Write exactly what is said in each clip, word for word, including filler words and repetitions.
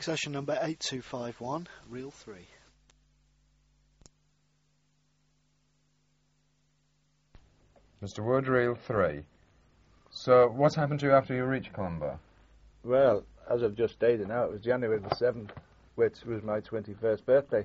Succession number eight two five one, reel three. Mister Wood, reel three. So, what happened to you after you reached Colombo? Well, as I've just stated now, it was January the seventh, which was my twenty-first birthday.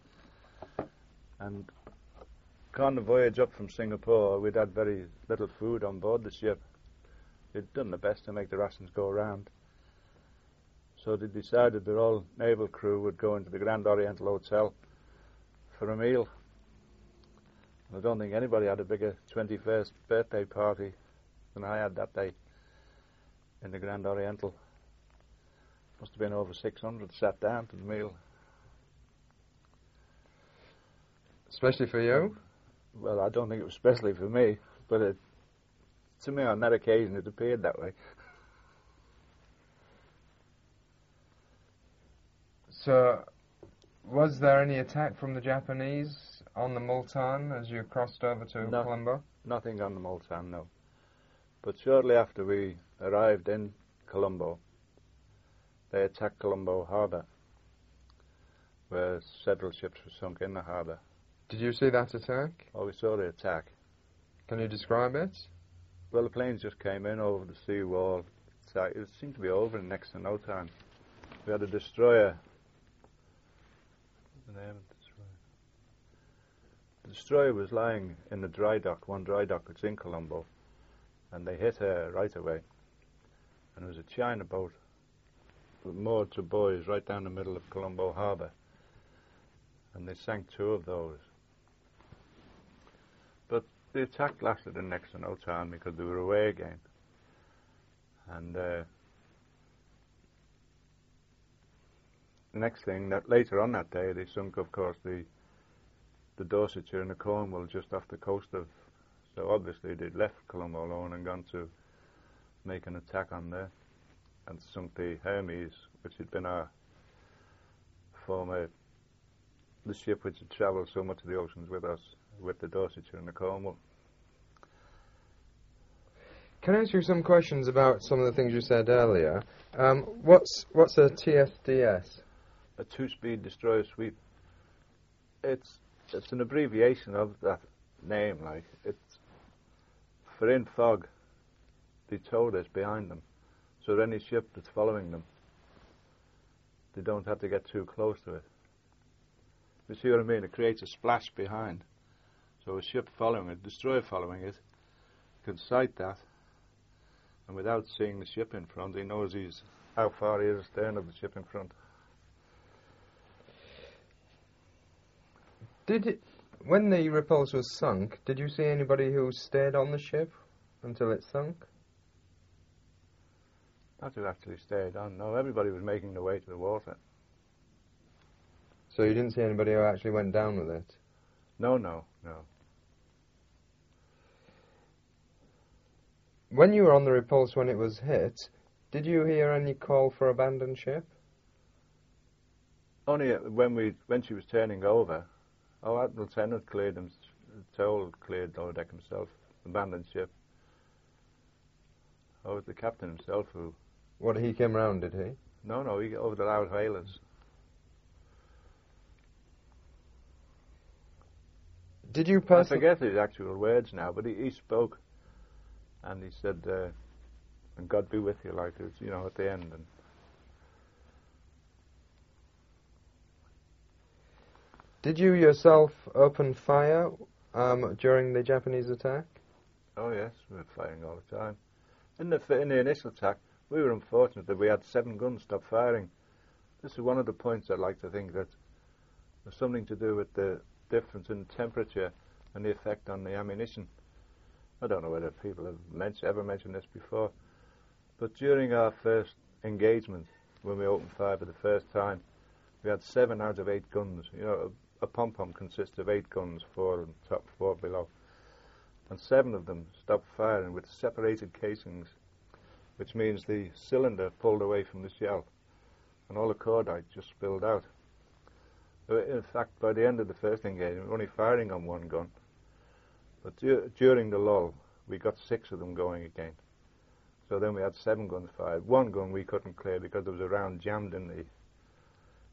And on the voyage up from Singapore, we'd had very little food on board the ship. They'd done the best to make the rations go around. So they decided that all naval crew would go into the Grand Oriental Hotel for a meal. And I don't think anybody had a bigger twenty-first birthday party than I had that day in the Grand Oriental. Must have been over six hundred sat down to the meal. Especially for you? Well, I don't think it was especially for me, but it, to me on that occasion it appeared that way. So, was there any attack from the Japanese on the Multan as you crossed over to no, Colombo? Nothing on the Multan, no. But shortly after we arrived in Colombo, they attacked Colombo harbour, where several ships were sunk in the harbour. Did you see that attack? Oh, we saw the attack. Can you describe it? Well, the planes just came in over the sea wall. It seemed to be over in next to no time. We had a destroyer. What's the name of the destroyer? The destroyer was lying in the dry dock, one dry dock that's in Colombo, and they hit her right away. And it was a China boat moored to buoys right down the middle of Colombo harbour. And they sank two of those. But the attack lasted in next to no time because they were away again. And uh, the next thing, that later on that day, they sunk, of course, the the Dorsetshire and the Cornwall just off the coast of. So obviously they'd left Colombo alone and gone to make an attack on there, and sunk the Hermes, which had been our former, the ship which had travelled so much of the oceans with us, with the Dorsetshire and the Cornwall. Can I ask you some questions about some of the things you said earlier? Um, what's what's a T S D S? A two-speed destroyer sweep. It's it's an abbreviation of that name. Like it's for in fog. They towed us behind them, so that any ship that's following them, they don't have to get too close to it. You see what I mean? It creates a splash behind. So a ship following it, destroyer following it, can sight that, and without seeing the ship in front, he knows he's how far he is astern of the ship in front. Did it, when the Repulse was sunk, did you see anybody who stayed on the ship until it sunk? Not who actually stayed on. No, everybody was making their way to the water. So you didn't see anybody who actually went down with it? No, no, no. When you were on the Repulse when it was hit, did you hear any call for abandon ship? Only when we when she was turning over. Oh, Admiral Tennant cleared him, told cleared the deck himself, abandoned ship. Oh, it was the captain himself who... What, he came round, did he? No, no, he over the loud hailers. Did you pass... I forget his actual words now, but he, he spoke, and he said, uh, and God be with you, like, it was, you know, at the end. And did you yourself open fire um, during the Japanese attack? Oh, yes, we were firing all the time. In the, in the initial attack, we were unfortunate that we had seven guns stop firing. This is one of the points I'd like to think that there's something to do with the difference in temperature and the effect on the ammunition. I don't know whether people have mentioned, ever mentioned this before, but during our first engagement, when we opened fire for the first time, we had seven out of eight guns. You know, a, a pom-pom consists of eight guns, four on top, four below. And seven of them stopped firing with separated casings, which means the cylinder pulled away from the shell, and all the cordite just spilled out. In fact, by the end of the first engagement, we were only firing on one gun. But du during the lull, we got six of them going again. So then we had seven guns fired. One gun we couldn't clear because there was a round jammed in the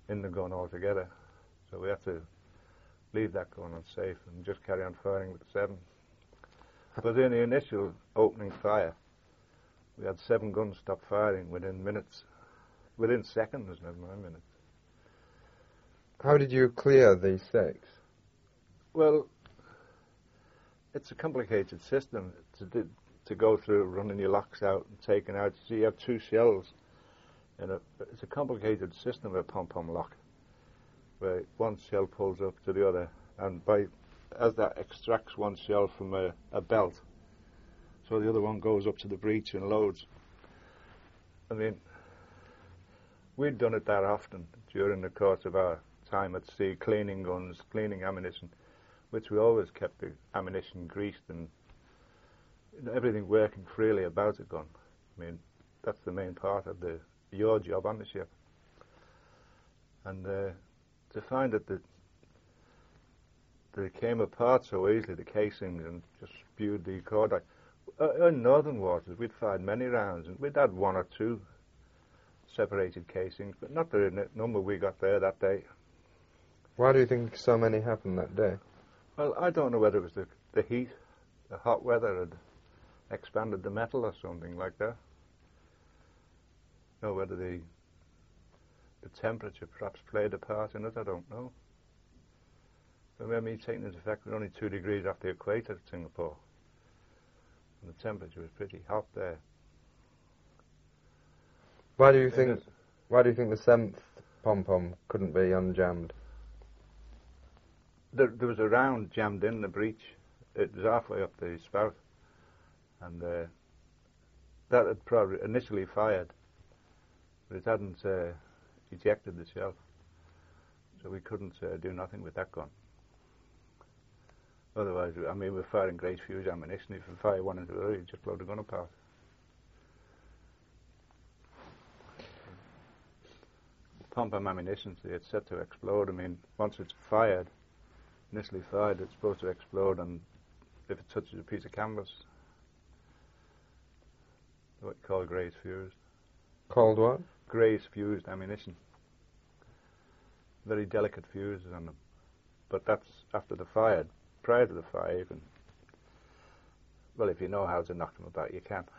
in the gun altogether. So we had to leave that gun unsafe and just carry on firing with the seven. But in the initial opening fire, we had seven guns stop firing within minutes, within seconds, never mind minutes. How did you clear these six? Well, it's a complicated system to do, to go through running your locks out and taking out. So you have two shells. And a, it's a complicated system of a pom-pom lock, where one shell pulls up to the other, and by as that extracts one shell from a, a belt, so the other one goes up to the breech and loads. I mean, we'd done it that often during the course of our time at sea, cleaning guns, cleaning ammunition, which we always kept the ammunition greased and you know, everything working freely about a gun. I mean, that's the main part of the your job on the ship. And uh, to find that the they came apart so easily, the casings, and just spewed the cordite. Uh, in northern waters, we'd fired many rounds, and we'd had one or two separated casings, but not the number we got there that day. Why do you think so many happened that day? Well, I don't know whether it was the, the heat, the hot weather had expanded the metal or something like that. Or whether the the temperature perhaps played a part in it, I don't know. I remember me taking into effect we're only two degrees off the equator at Singapore. And the temperature was pretty hot there. Why do you think why do you think the seventh pom-pom couldn't be unjammed? There, there was a round jammed in the breech. It was halfway up the spout. And uh, that had probably initially fired, but it hadn't uh, ejected the shell. So we couldn't uh, do nothing with that gun. Otherwise, I mean, we're firing great fuse ammunition. If you fire one into the other, you just blow the gun apart. Pom-pom ammunition, so it's set to explode. I mean, once it's fired, initially fired, it's supposed to explode, and if it touches a piece of canvas, what you call graze fused. Called what? Graze fused ammunition. Very delicate fuses on them. But that's after the fire. Prior to the fire, you can, well, if you know how to knock them about, you can.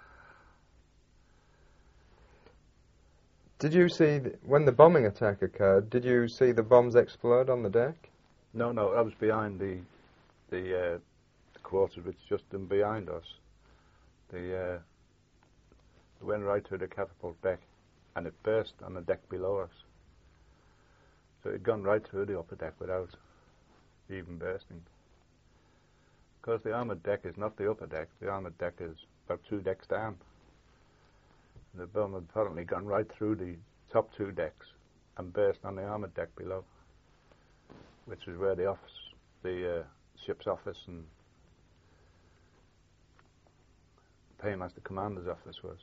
Did you see, th- when the bombing attack occurred, did you see the bombs explode on the deck? No, no, I was behind the the, uh, the quarters, which just in behind us. The uh, it went right through the catapult deck, and it burst on the deck below us. So it had gone right through the upper deck without even bursting. Because the armoured deck is not the upper deck, the armoured deck is about two decks down. The bomb had apparently gone right through the top two decks and burst on the armoured deck below, which is where the office, the uh, ship's office and Paymaster Commander's office was.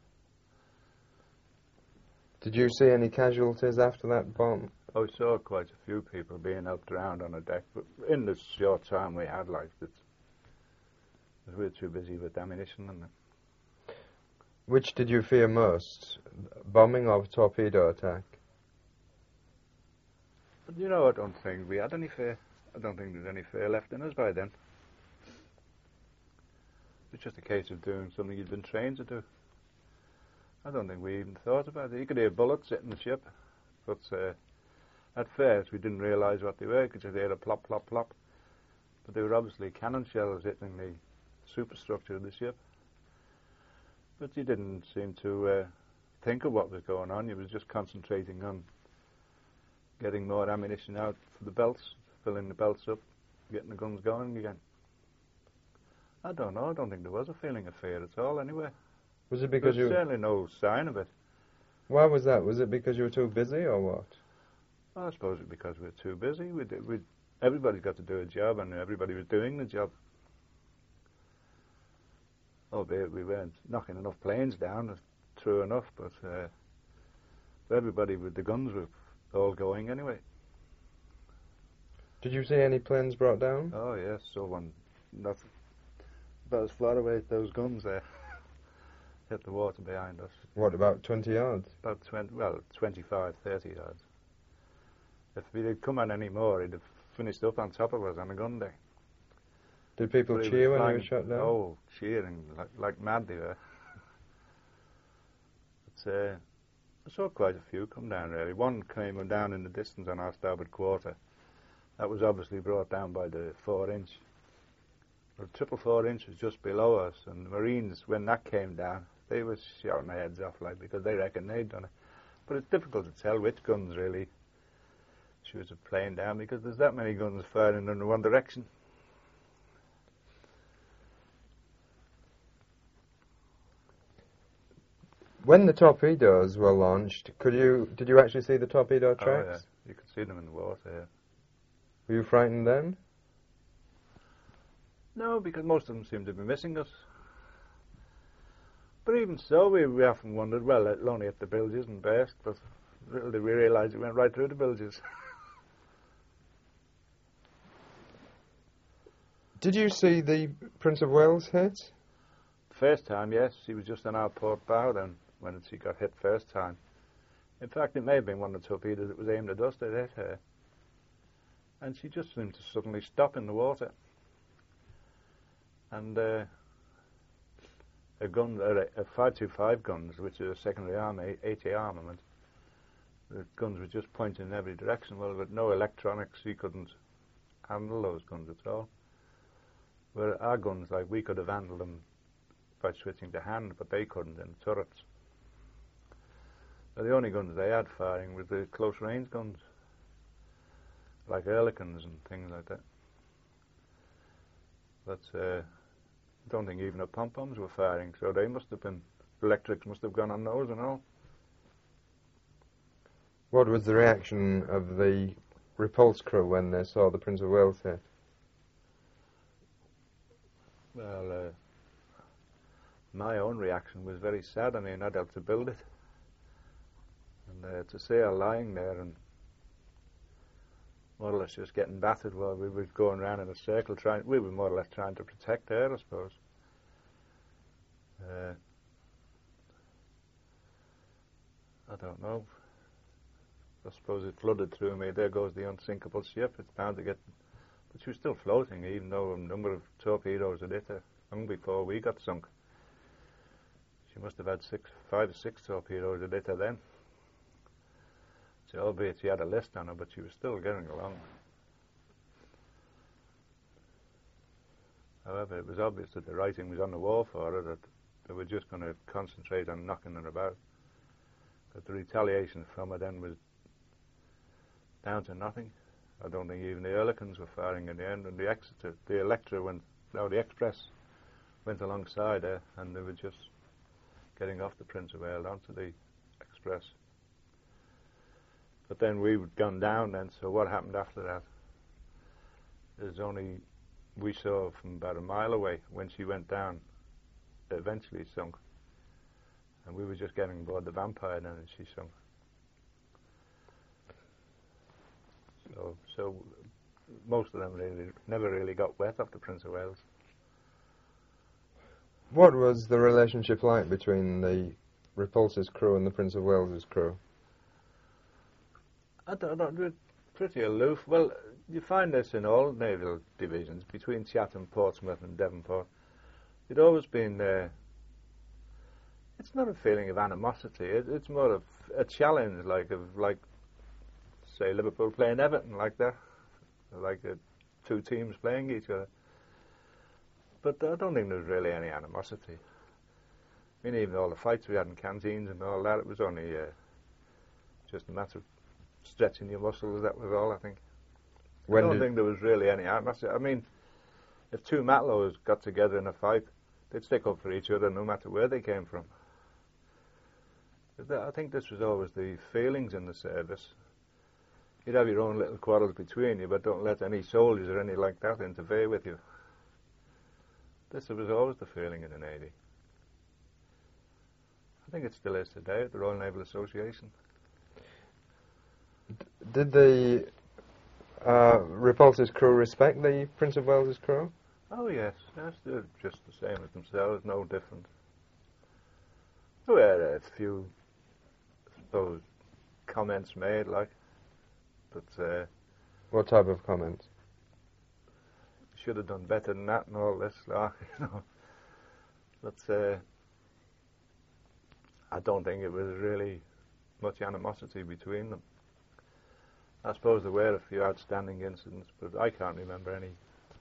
Did you see any casualties after that bomb? I saw quite a few people being helped around on the deck, but in the short time we had, like, it's, we were too busy with ammunition and that. Which did you fear most, bombing or torpedo attack? But you know, I don't think we had any fear. I don't think there's any fear left in us by then. It's just a case of doing something you've been trained to do. I don't think we even thought about it. You could hear bullets hitting the ship, but uh, at first we didn't realise what they were. You could just hear a plop, plop, plop. But they were obviously cannon shells hitting the superstructure of the ship. But you didn't seem to uh, think of what was going on. You was just concentrating on getting more ammunition out for the belts, filling the belts up, getting the guns going again. I don't know. I don't think there was a feeling of fear at all anyway. Was it because There's you... certainly no sign of it. Why was that? Was it because you were too busy or what? I suppose it's because we were too busy. We did, we, everybody's got to do a job, and everybody was doing the job. Albeit we weren't knocking enough planes down, that's true enough, but uh, everybody with the guns were all going anyway. Did you see any planes brought down? Oh yes, so one, that's about as far away as those guns there. Hit the water behind us. What, about twenty yards? About twenty, well, twenty-five, thirty yards. If we had come on any more, he'd have finished up on top of us on a gun day. Did people But he cheer was when he flying- was shot down? Oh, cheering like, like mad they were. But, uh, I saw quite a few come down, really. One came down in the distance on our starboard quarter. That was obviously brought down by the four inch. The triple four inch was just below us, and the Marines, when that came down, they were shouting their heads off, like, because they reckoned they'd done it. But it's difficult to tell which guns, really, she was playing down, because there's that many guns firing in one direction. When the torpedoes were launched, could you did you actually see the torpedo tracks? Oh, yeah. You could see them in the water, yeah. Were you frightened then? No, because most of them seemed to be missing us. But even so, we, we often wondered, well, it'll only hit the bilges and burst, but little did we realise it went right through the bilges. Did you see the Prince of Wales hit? First time, yes, she was just on our port bow then, when she got hit first time. In fact, it may have been one of the torpedoes that was aimed at us that hit her. And she just seemed to suddenly stop in the water. And uh, a gun, a, a five two five guns, which is a secondary arm, AT armament, the guns were just pointing in every direction. Well, with no electronics, she couldn't handle those guns at all. Where our guns, like, we could have handled them by switching to hand, but they couldn't in turrets. So the only guns they had firing were the close-range guns, like Ehrlichens and things like that. But uh, I don't think even the pom-poms were firing, so they must have been, electrics must have gone on those and all. What was the reaction of the repulse crew when they saw the Prince of Wales hit? Well, uh, my own reaction was very sad. I mean, I'd helped to build it. And uh, to see her lying there and more or less just getting battered while we were going around in a circle, trying, we were more or less trying to protect her, I suppose. Uh, I don't know. I suppose it flooded through me. There goes the unsinkable ship. It's bound to get... But she was still floating, even though a number of torpedoes had hit her long before we got sunk. She must have had six, five or six torpedoes that hit her then. So, albeit she had a list on her, but she was still getting along. However, it was obvious that the writing was on the wall for her, that they were just going to concentrate on knocking her about. But the retaliation from her then was down to nothing. I don't think even the Ehrlichens were firing in the end, and the Exeter, the Electra went, no, the Express went alongside her, and they were just getting off the Prince of Wales onto the Express. But then we had gone down then, so what happened after that? There's only, we saw from about a mile away when she went down, eventually sunk. And we were just getting aboard the Vampire then, and she sunk. So, so most of them really never really got wet off the Prince of Wales. What was the relationship like between the Repulse's crew and the Prince of Wales's crew? I don't know, we're pretty aloof. Well, you find this in all naval divisions, between Chatham, Portsmouth and Devonport. It's always been, uh, it's not a feeling of animosity, it, it's more of a challenge, like, of, like, say, Liverpool playing Everton, like that, like uh, two teams playing each other. But I don't think there was really any animosity. I mean, even all the fights we had in canteens and all that, it was only uh, just a matter of stretching your muscles, that was all, I think. When I don't did think there was really any animosity. I mean, if two Matlows got together in a fight, they'd stick up for each other no matter where they came from. I think this was always the feelings in the service. You'd have your own little quarrels between you, but don't let any soldiers or any like that interfere with you. This was always the feeling in the Navy. I think it still is today at the Royal Naval Association. did the uh, Repulse's crew respect the Prince of Wales's crew? Oh yes, yes, they're just the same as themselves, no different. There were a few, I suppose, comments made, like, that uh, What type of comments? should have done better than that and all this, like, you know. But uh, I don't think it was really much animosity between them. I suppose there were a few outstanding incidents, but I can't remember any.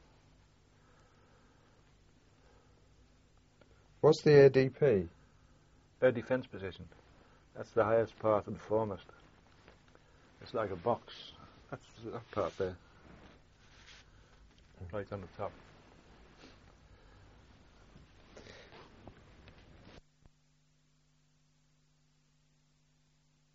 What's the A D P? Air defence position. That's the highest part and foremost. It's like a box. That's that part there. Right on the top.